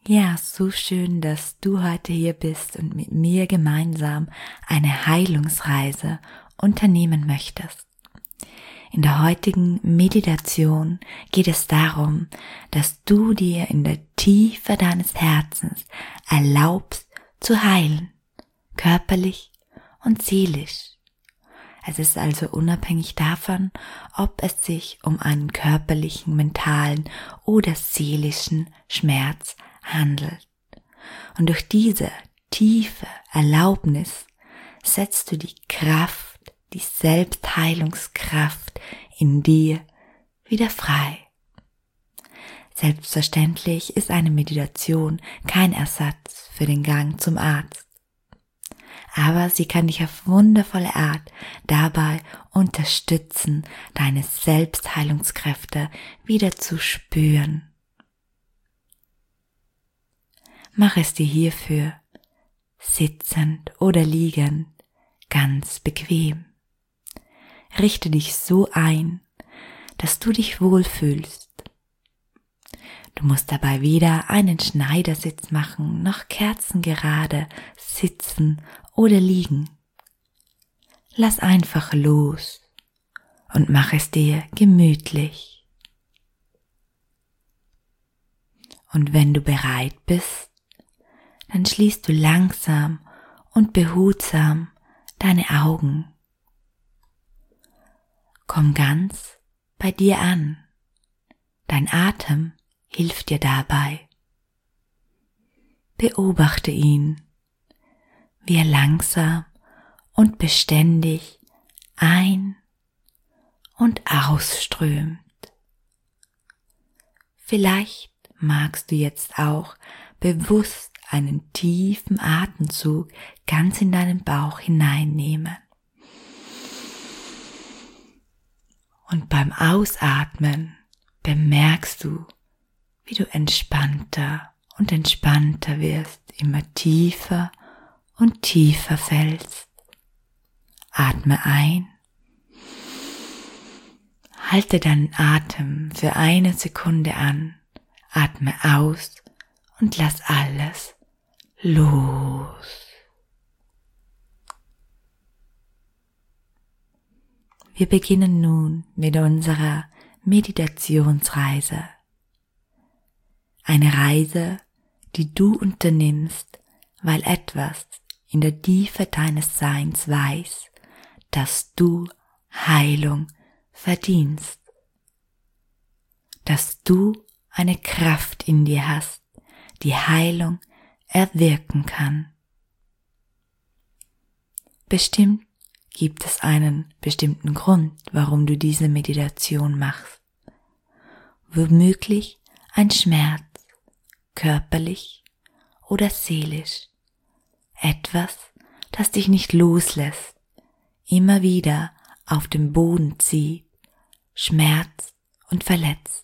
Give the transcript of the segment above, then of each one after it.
Ja, so schön, dass du heute hier bist und mit mir gemeinsam eine Heilungsreise unternehmen möchtest. In der heutigen Meditation geht es darum, dass du dir in der Tiefe deines Herzens erlaubst zu heilen, körperlich und seelisch. Es ist also unabhängig davon, ob es sich um einen körperlichen, mentalen oder seelischen Schmerz handelt. Und durch diese tiefe Erlaubnis setzt du die Kraft, die Selbstheilungskraft in dir wieder frei. Selbstverständlich ist eine Meditation kein Ersatz für den Gang zum Arzt. Aber sie kann dich auf wundervolle Art dabei unterstützen, deine Selbstheilungskräfte wieder zu spüren. Mach es dir hierfür sitzend oder liegend ganz bequem. Richte dich so ein, dass du dich wohlfühlst. Du musst dabei weder einen Schneidersitz machen, noch kerzengerade sitzen oder liegen. Lass einfach los und mach es dir gemütlich. Und wenn du bereit bist, dann schließt du langsam und behutsam deine Augen. Komm ganz bei dir an. Dein Atem hilft dir dabei. Beobachte ihn, wie er langsam und beständig ein- und ausströmt. Vielleicht magst du jetzt auch bewusst einen tiefen Atemzug ganz in deinen Bauch hineinnehmen. Und beim Ausatmen bemerkst du, wie du entspannter und entspannter wirst, immer tiefer und tiefer fällst. Atme ein, halte deinen Atem für 1 Sekunde an, atme aus und lass alles los. Wir beginnen nun mit unserer Meditationsreise. Eine Reise, die du unternimmst, weil etwas in der Tiefe deines Seins weiß, dass du Heilung verdienst, dass du eine Kraft in dir hast, die Heilung erwirken kann. Bestimmt gibt es einen bestimmten Grund, warum du diese Meditation machst. Womöglich ein Schmerz, körperlich oder seelisch. Etwas, das dich nicht loslässt, immer wieder auf dem Boden zieht, schmerzt und verletzt.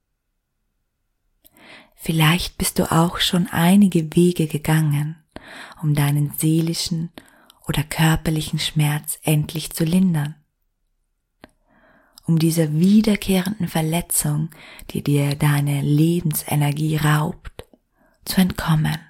Vielleicht bist du auch schon einige Wege gegangen, um deinen seelischen oder körperlichen Schmerz endlich zu lindern. Um dieser wiederkehrenden Verletzung, die dir deine Lebensenergie raubt, zu entkommen.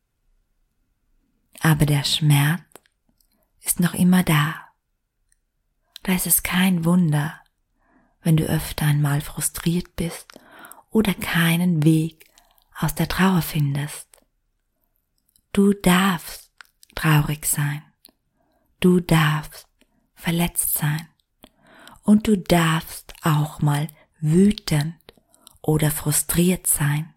Aber der Schmerz ist noch immer da. Da ist es kein Wunder, wenn du öfter einmal frustriert bist oder keinen Weg aus der Trauer findest. Du darfst traurig sein. Du darfst verletzt sein. Und du darfst auch mal wütend oder frustriert sein.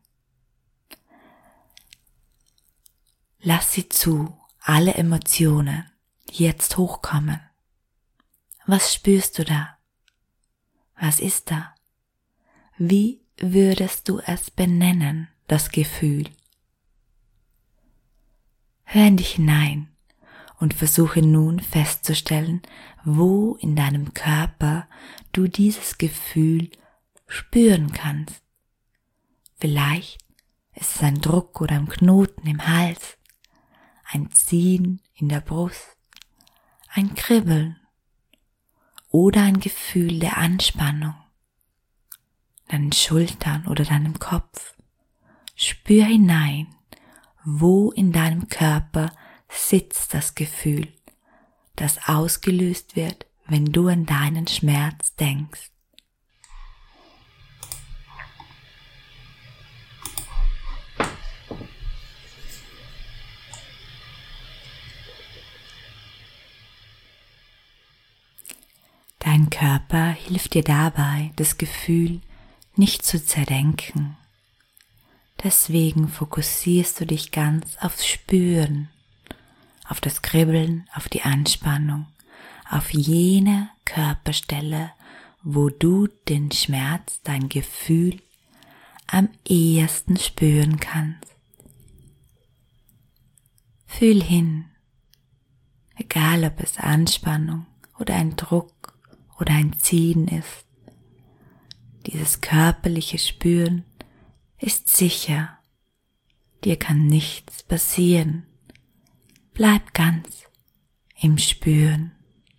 Lass sie zu, alle Emotionen, die jetzt hochkommen. Was spürst du da? Was ist da? Wie würdest du es benennen, das Gefühl? Hör in dich hinein und versuche nun festzustellen, wo in deinem Körper du dieses Gefühl spüren kannst. Vielleicht ist es ein Druck oder ein Knoten im Hals, ein Ziehen in der Brust, ein Kribbeln oder ein Gefühl der Anspannung, deinen Schultern oder deinem Kopf. spür hinein, wo in deinem Körper sitzt das Gefühl, das ausgelöst wird, wenn du an deinen Schmerz denkst. Dein Körper hilft dir dabei, das Gefühl nicht zu zerdenken. Deswegen fokussierst du dich ganz aufs Spüren, auf das Kribbeln, auf die Anspannung, auf jene Körperstelle, wo du den Schmerz, dein Gefühl am ehesten spüren kannst. Fühl hin, egal ob es Anspannung oder ein Druck oder ein Ziehen ist. Dieses körperliche Spüren ist sicher, dir kann nichts passieren. Bleib ganz im Spüren.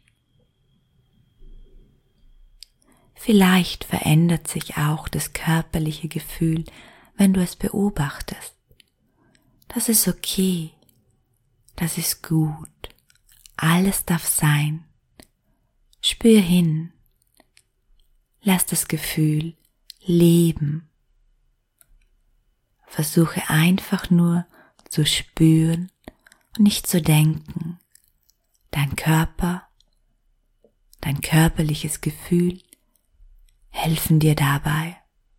Vielleicht verändert sich auch das körperliche Gefühl, wenn du es beobachtest. Das ist okay, das ist gut, alles darf sein. Spür hin, lass das Gefühl leben. Versuche einfach nur zu spüren und nicht zu denken. Dein Körper, dein körperliches Gefühl helfen dir dabei.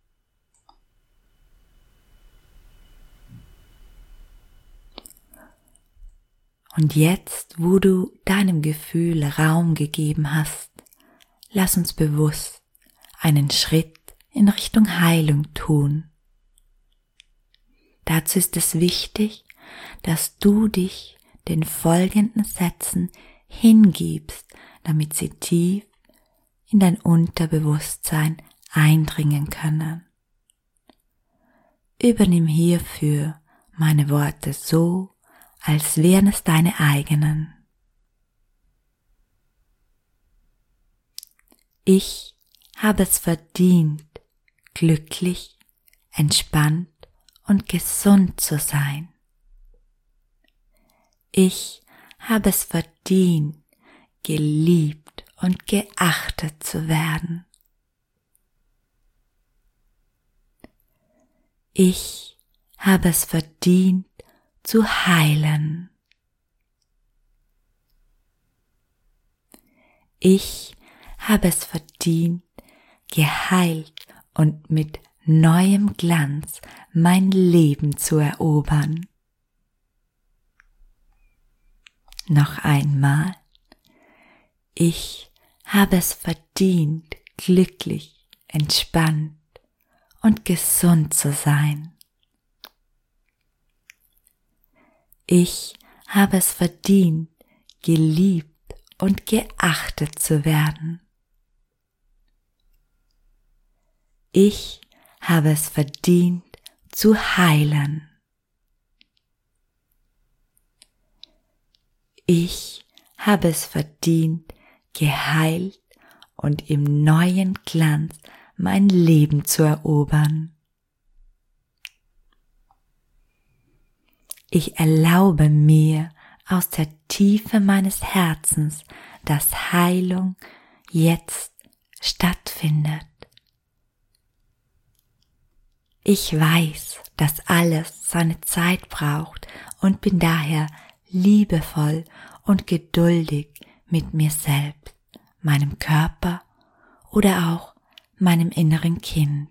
Und jetzt, wo du deinem Gefühl Raum gegeben hast, lass uns bewusst einen Schritt in Richtung Heilung tun. Dazu ist es wichtig, dass du dich den folgenden Sätzen hingibst, damit sie tief in dein Unterbewusstsein eindringen können. Übernimm hierfür meine Worte so, als wären es deine eigenen. Ich habe es verdient, glücklich, entspannt und gesund zu sein. Ich habe es verdient, geliebt und geachtet zu werden. Ich habe es verdient, zu heilen. Ich habe es verdient, geheilt und mit neuem Glanz mein Leben zu erobern. Noch einmal. Ich habe es verdient, glücklich, entspannt und gesund zu sein. Ich habe es verdient, geliebt und geachtet zu werden. Ich habe es verdient, zu heilen. Ich habe es verdient, geheilt und im neuen Glanz mein Leben zu erobern. Ich erlaube mir aus der Tiefe meines Herzens, dass Heilung jetzt stattfindet. Ich weiß, dass alles seine Zeit braucht und bin daher liebevoll und geduldig mit mir selbst, meinem Körper oder auch meinem inneren Kind.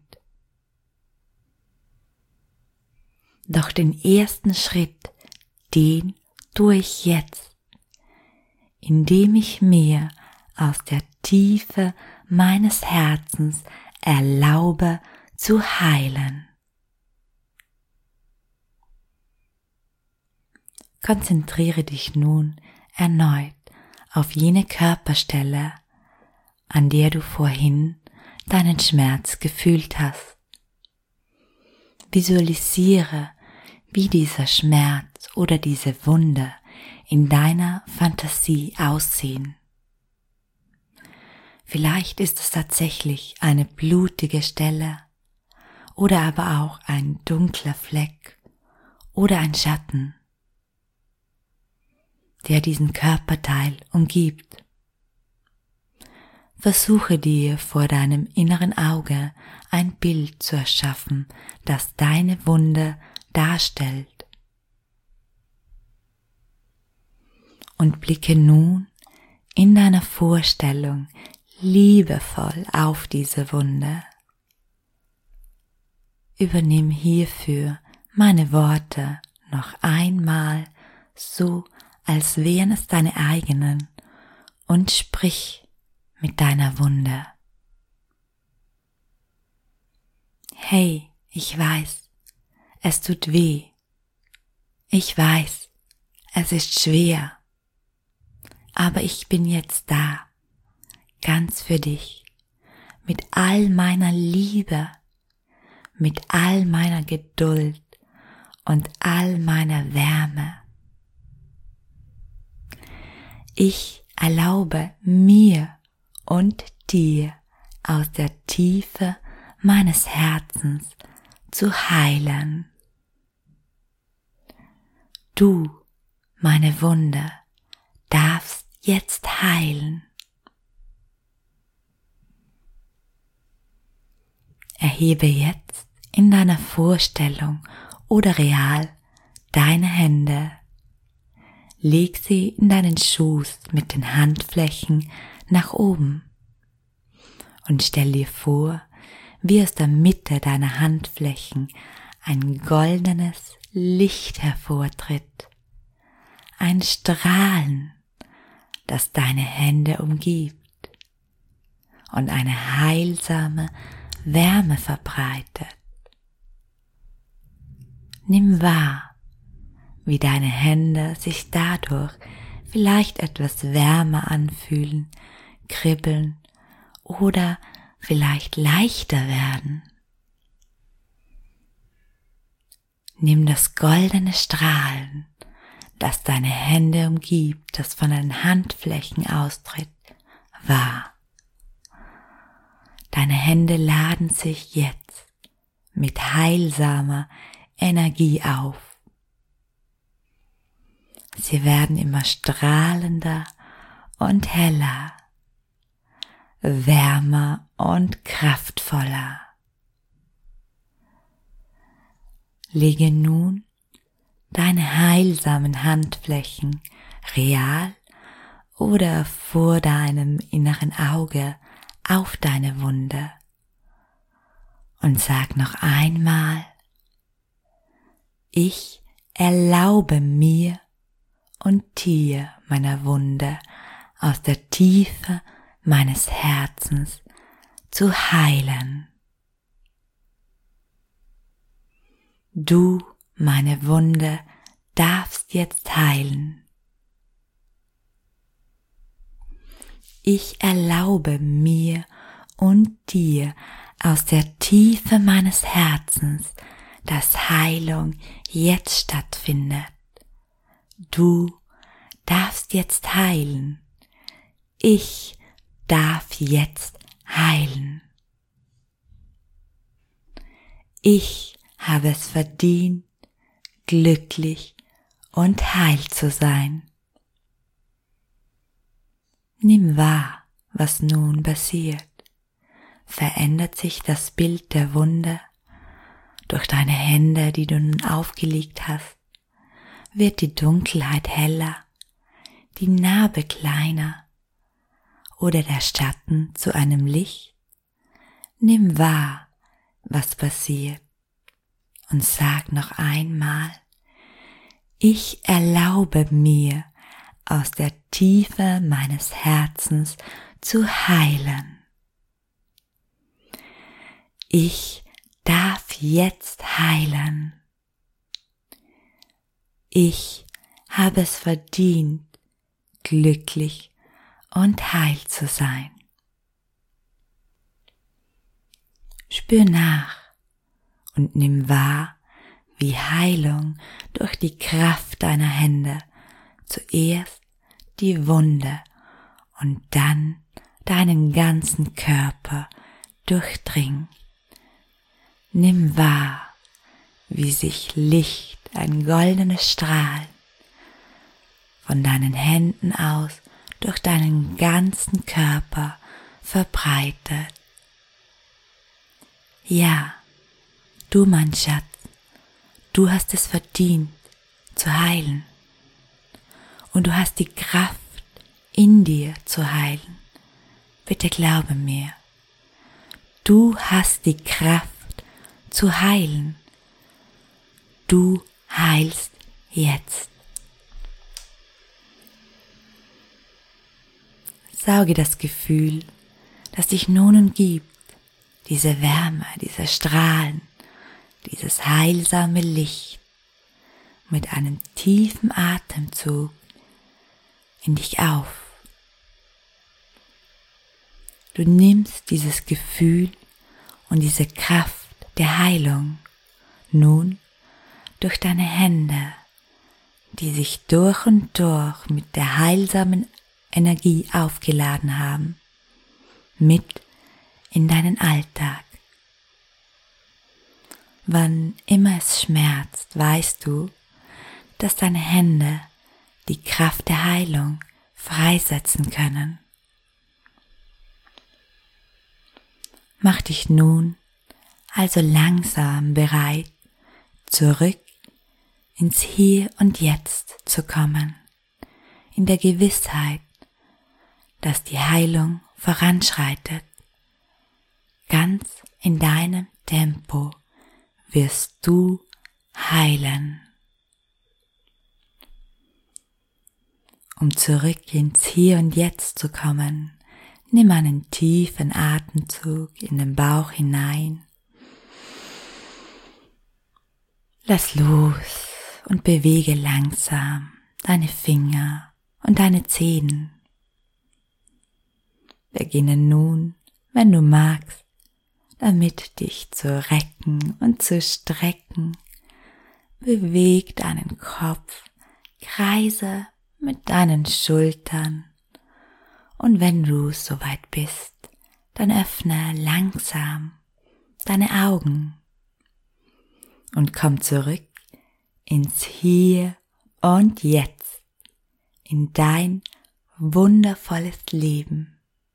Doch den ersten Schritt, den tue ich jetzt, indem ich mir aus der Tiefe meines Herzens erlaube zu heilen. Konzentriere dich nun erneut auf jene Körperstelle, an der du vorhin deinen Schmerz gefühlt hast. Visualisiere, wie dieser Schmerz oder diese Wunde in deiner Fantasie aussehen. Vielleicht ist es tatsächlich eine blutige Stelle oder aber auch ein dunkler Fleck oder ein Schatten, der diesen Körperteil umgibt. Versuche dir vor deinem inneren Auge ein Bild zu erschaffen, das deine Wunde darstellt. Und blicke nun in deiner Vorstellung liebevoll auf diese Wunde. Übernimm hierfür meine Worte noch einmal so, als wären es deine eigenen, und sprich mit deiner Wunde. Hey, ich weiß, es tut weh. Ich weiß, es ist schwer. Aber ich bin jetzt da, ganz für dich, mit all meiner Liebe, mit all meiner Geduld und all meiner Wärme. Ich erlaube mir und dir aus der Tiefe meines Herzens zu heilen. Du, meine Wunde, darfst jetzt heilen. Erhebe jetzt in deiner Vorstellung oder real deine Hände. Leg sie in deinen Schoß mit den Handflächen nach oben und stell dir vor, wie aus der Mitte deiner Handflächen ein goldenes Licht hervortritt, ein Strahlen, das deine Hände umgibt und eine heilsame Wärme verbreitet. Nimm wahr, wie deine Hände sich dadurch vielleicht etwas wärmer anfühlen, kribbeln oder vielleicht leichter werden. Nimm das goldene Strahlen, das deine Hände umgibt, das von deinen Handflächen austritt, wahr. Deine Hände laden sich jetzt mit heilsamer Energie auf. Sie werden immer strahlender und heller, wärmer und kraftvoller. Lege nun deine heilsamen Handflächen real oder vor deinem inneren Auge auf deine Wunde und sag noch einmal: Ich erlaube mir und dir meiner Wunde aus der Tiefe meines Herzens zu heilen. Du, meine Wunde, darfst jetzt heilen. Ich erlaube mir und dir aus der Tiefe meines Herzens, dass Heilung jetzt stattfindet. Du darfst jetzt heilen. Ich darf jetzt heilen. Ich habe es verdient, glücklich und heil zu sein. Nimm wahr, was nun passiert. Verändert sich das Bild der Wunde durch deine Hände, die du nun aufgelegt hast? Wird die Dunkelheit heller, die Narbe kleiner oder der Schatten zu einem Licht? Nimm wahr, was passiert und sag noch einmal: Ich erlaube mir aus der Tiefe meines Herzens zu heilen. Ich darf jetzt heilen. Ich habe es verdient, glücklich und heil zu sein. Spür nach und nimm wahr, wie Heilung durch die Kraft deiner Hände zuerst die Wunde und dann deinen ganzen Körper durchdringt. Nimm wahr, wie sich Licht, ein goldenes Strahlen, von deinen Händen aus durch deinen ganzen Körper verbreitet. Ja, du, mein Schatz, du hast es verdient, zu heilen. Und du hast die Kraft in dir zu heilen. Bitte glaube mir. Du hast die Kraft zu heilen. Du heilst jetzt. Sauge das Gefühl, das dich nun umgibt, diese Wärme, diese Strahlen, dieses heilsame Licht mit einem tiefen Atemzug in dich auf. Du nimmst dieses Gefühl und diese Kraft der Heilung nun durch deine Hände, die sich durch und durch mit der heilsamen Energie aufgeladen haben, mit in deinen Alltag. Wann immer es schmerzt, weißt du, dass deine Hände die Kraft der Heilung freisetzen können. Mach dich nun also langsam bereit, zurück ins Hier und Jetzt zu kommen, in der Gewissheit, dass die Heilung voranschreitet. Ganz in deinem Tempo wirst du heilen. Um zurück ins Hier und Jetzt zu kommen, nimm einen tiefen Atemzug in den Bauch hinein. Lass los und bewege langsam deine Finger und deine Zehen. Beginne nun, wenn du magst, damit dich zu recken und zu strecken. Beweg deinen Kopf, kreise mit deinen Schultern. Und wenn du soweit bist, dann öffne langsam deine Augen und komm zurück ins Hier und Jetzt, in dein wundervolles Leben.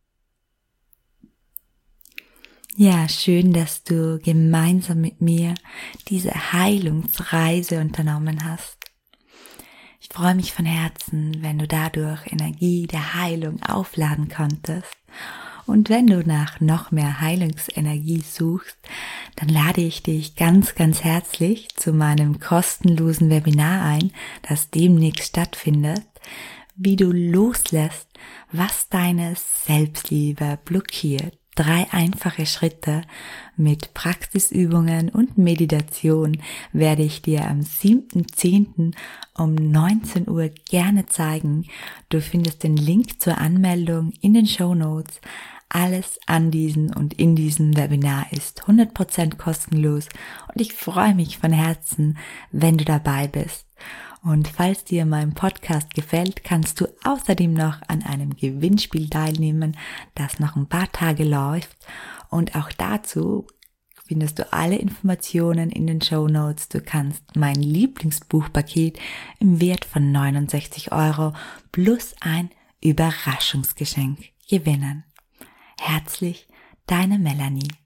Ja, schön, dass du gemeinsam mit mir diese Heilungsreise unternommen hast. Ich freue mich von Herzen, wenn du dadurch Energie der Heilung aufladen konntest. Und wenn du nach noch mehr Heilungsenergie suchst, dann lade ich dich ganz, ganz herzlich zu meinem kostenlosen Webinar ein, das demnächst stattfindet, wie du loslässt, was deine Selbstliebe blockiert. 3 einfache Schritte mit Praxisübungen und Meditation werde ich dir am 7.10. um 19 Uhr gerne zeigen. Du findest den Link zur Anmeldung in den Shownotes. Alles an diesem und in diesem Webinar ist 100% kostenlos und ich freue mich von Herzen, wenn du dabei bist. Und falls dir mein Podcast gefällt, kannst du außerdem noch an einem Gewinnspiel teilnehmen, das noch ein paar Tage läuft. Und auch dazu findest du alle Informationen in den Shownotes. Du kannst mein Lieblingsbuchpaket im Wert von 69 € plus ein Überraschungsgeschenk gewinnen. Herzlich, deine Melanie.